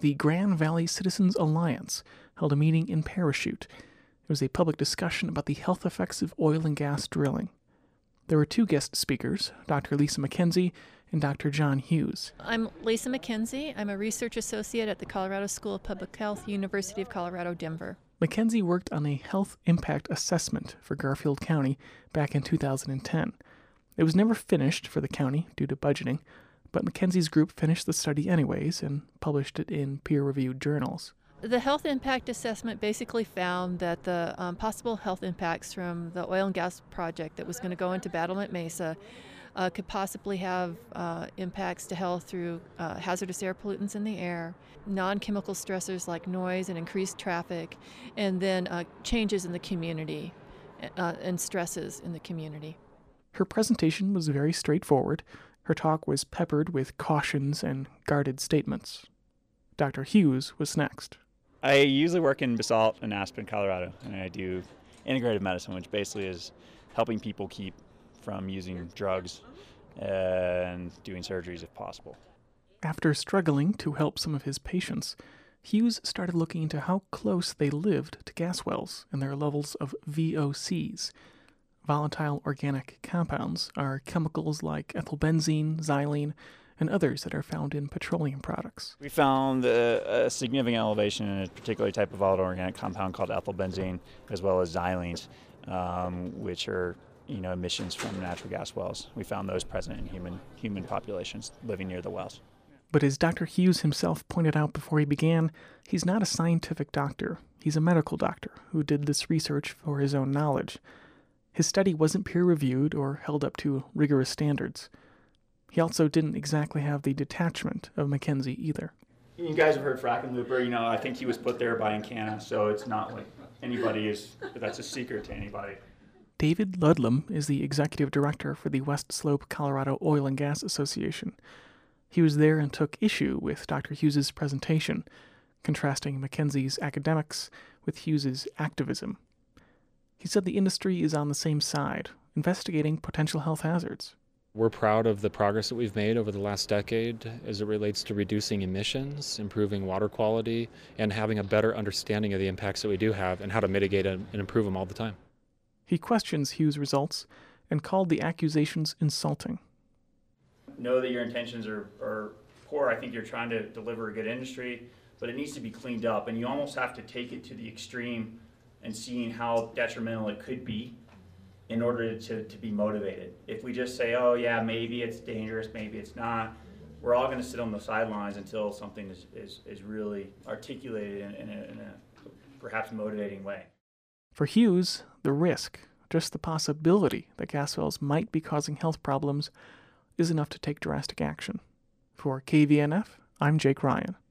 the Grand Valley Citizens Alliance held a meeting in Parachute. It was a public discussion about the health effects of oil and gas drilling. There were two guest speakers, Dr. Lisa McKenzie and Dr. John Hughes. I'm Lisa McKenzie. I'm a research associate at the Colorado School of Public Health, University of Colorado, Denver. McKenzie worked on a health impact assessment for Garfield County back in 2010. It was never finished for the county due to budgeting, but McKenzie's group finished the study anyways and published it in peer-reviewed journals. The health impact assessment basically found that the possible health impacts from the oil and gas project that was going to go into Battlement Mesa could possibly have impacts to health through hazardous air pollutants in the air, non-chemical stressors like noise and increased traffic, and then changes in the community and stresses in the community. Her presentation was very straightforward. Her talk was peppered with cautions and guarded statements. Dr. Hughes was next. I usually work in Basalt in Aspen, Colorado, and I do integrative medicine, which basically is helping people keep from using drugs and doing surgeries if possible. After struggling to help some of his patients, Hughes started looking into how close they lived to gas wells and their levels of VOCs. Volatile organic compounds are chemicals like ethylbenzene, xylene, and others that are found in petroleum products. We found a significant elevation in a particular type of volatile organic compound called ethylbenzene, as well as xylenes, which are emissions from natural gas wells. We found those present in human populations living near the wells. But as Dr. Hughes himself pointed out before he began, he's not a scientific doctor. He's a medical doctor who did this research for his own knowledge. His study wasn't peer-reviewed or held up to rigorous standards. He also didn't exactly have the detachment of McKenzie either. You guys have heard Frackenlooper. I think he was put there by Encana, so it's not like that's a secret to anybody. David Ludlam is the executive director for the West Slope Colorado Oil and Gas Association. He was there and took issue with Dr. Hughes's presentation, contrasting McKenzie's academics with Hughes's activism. He said the industry is on the same side, investigating potential health hazards. We're proud of the progress that we've made over the last decade as it relates to reducing emissions, improving water quality, and having a better understanding of the impacts that we do have and how to mitigate and improve them all the time. He questions Hughes' results and called the accusations insulting. Know that your intentions are poor. I think you're trying to deliver a good industry, but it needs to be cleaned up, and you almost have to take it to the extreme and seeing how detrimental it could be in order to be motivated. If we just say, oh yeah, maybe it's dangerous, maybe it's not, we're all going to sit on the sidelines until something is really articulated in a perhaps motivating way. For Hughes, the risk, just the possibility that gas wells might be causing health problems, is enough to take drastic action. For KVNF, I'm Jake Ryan.